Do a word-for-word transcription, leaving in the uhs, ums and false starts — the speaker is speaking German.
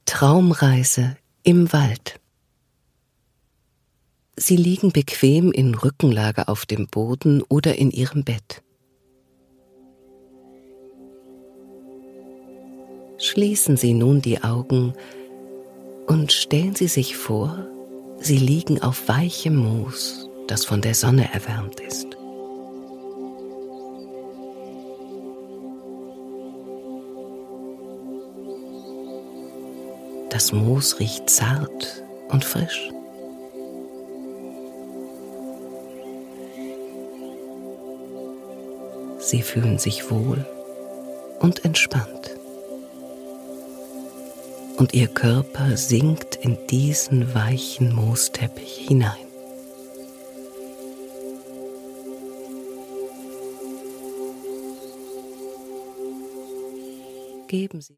Traumreise im Wald. Sie liegen bequem in Rückenlage auf dem Boden oder in ihrem Bett. Schließen Sie nun die Augen und stellen Sie sich vor, Sie liegen auf weichem Moos, das von der Sonne erwärmt ist. Das Moos riecht zart und frisch. Sie fühlen sich wohl und entspannt. Und Ihr Körper sinkt in diesen weichen Moosteppich hinein. Geben Sie